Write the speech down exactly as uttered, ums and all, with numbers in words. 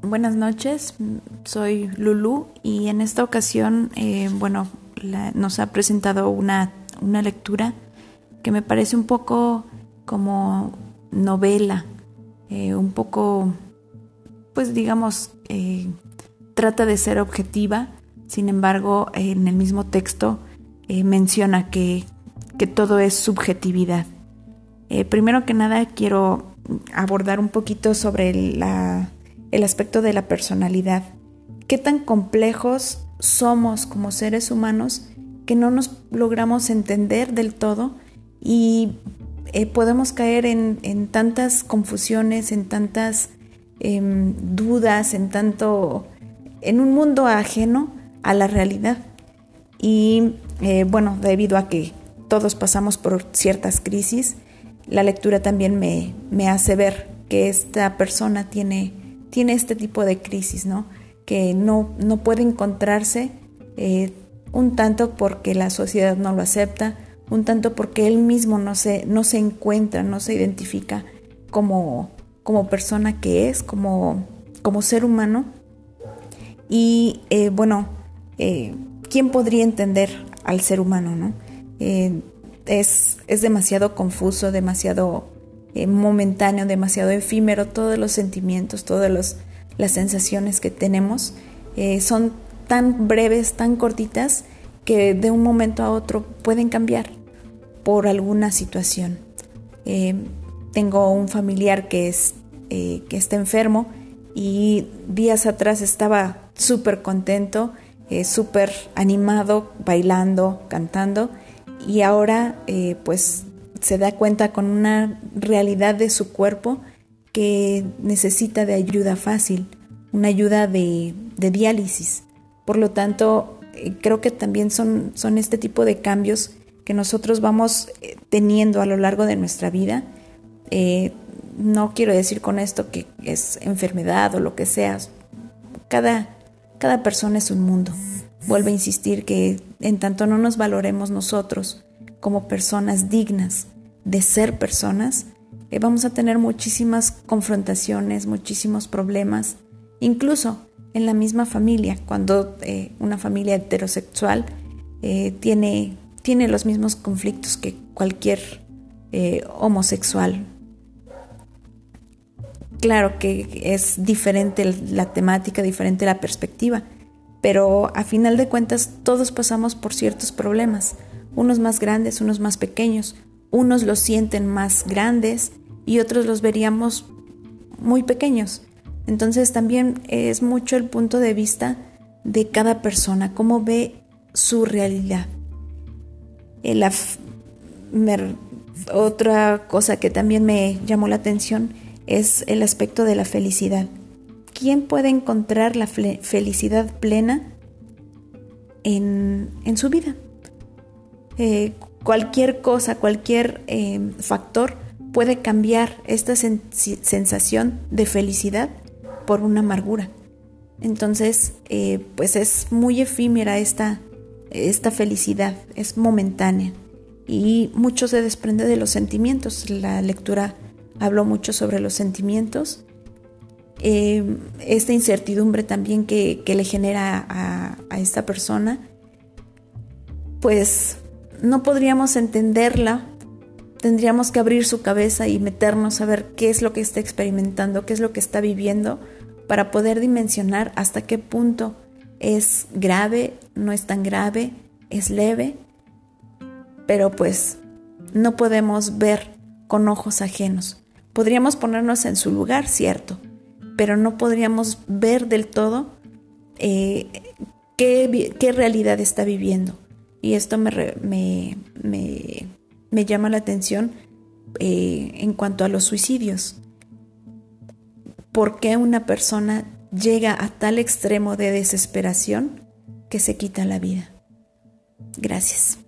buenas noches, soy Lulú y en esta ocasión, eh, bueno, la, nos ha presentado una, una lectura que me parece un poco como novela, eh, un poco, pues digamos, eh, trata de ser objetiva, sin embargo, eh, en el mismo texto eh, menciona que, que todo es subjetividad. Eh, primero que nada quiero abordar un poquito sobre la, el aspecto de la personalidad. ¿Qué tan complejos somos como seres humanos que no nos logramos entender del todo y eh, podemos caer en, en tantas confusiones, en tantas eh, dudas, en tanto, en un mundo ajeno a la realidad? Y eh, bueno, debido a que todos pasamos por ciertas crisis, la lectura también me, me hace ver que esta persona tiene, tiene este tipo de crisis, ¿no? Que no, no puede encontrarse, eh, un tanto porque la sociedad no lo acepta, un tanto porque él mismo no se, no se encuentra, no se identifica como, como persona que es, como, como ser humano. Y eh, bueno, eh, ¿quién podría entender al ser humano, no? Eh, Es, es demasiado confuso, demasiado eh, momentáneo, demasiado efímero. Todos los sentimientos, todas los, las sensaciones que tenemos eh, son tan breves, tan cortitas, que de un momento a otro pueden cambiar por alguna situación. Eh, tengo un familiar que, es, eh, que está enfermo y días atrás estaba súper contento, eh, súper animado, bailando, cantando. Y ahora eh, pues se da cuenta con una realidad de su cuerpo que necesita de ayuda fácil, una ayuda de, de diálisis. Por lo tanto, eh, creo que también son, son este tipo de cambios que nosotros vamos eh, teniendo a lo largo de nuestra vida. Eh, no quiero decir con esto que es enfermedad o lo que sea. Cada, cada persona es un mundo. Vuelvo a insistir que en tanto no nos valoremos nosotros como personas dignas de ser personas, eh, vamos a tener muchísimas confrontaciones, muchísimos problemas, incluso en la misma familia, cuando eh, una familia heterosexual eh, tiene, tiene los mismos conflictos que cualquier eh, homosexual. Claro que es diferente la temática, diferente la perspectiva, pero a final de cuentas todos pasamos por ciertos problemas, unos más grandes, unos más pequeños, unos los sienten más grandes y otros los veríamos muy pequeños. Entonces también es mucho el punto de vista de cada persona, cómo ve su realidad. El af- me, otra cosa que también me llamó la atención es el aspecto de la felicidad. ¿Quién puede encontrar la fe- felicidad plena en, en su vida? Eh, cualquier cosa, cualquier eh, factor puede cambiar esta sen- sensación de felicidad por una amargura. Entonces, eh, pues es muy efímera esta, esta felicidad, es momentánea y mucho se desprende de los sentimientos. La lectura habló mucho sobre los sentimientos. Eh, esta incertidumbre también que, que le genera a, a esta persona, pues no podríamos entenderla, tendríamos que abrir su cabeza y meternos a ver qué es lo que está experimentando, qué es lo que está viviendo, para poder dimensionar hasta qué punto es grave, no es tan grave, es leve, pero pues no podemos ver con ojos ajenos. Podríamos ponernos en su lugar, cierto, pero no podríamos ver del todo eh, qué, qué realidad está viviendo. Y esto me, me, me, me llama la atención eh, en cuanto a los suicidios. ¿Por qué una persona llega a tal extremo de desesperación que se quita la vida? Gracias.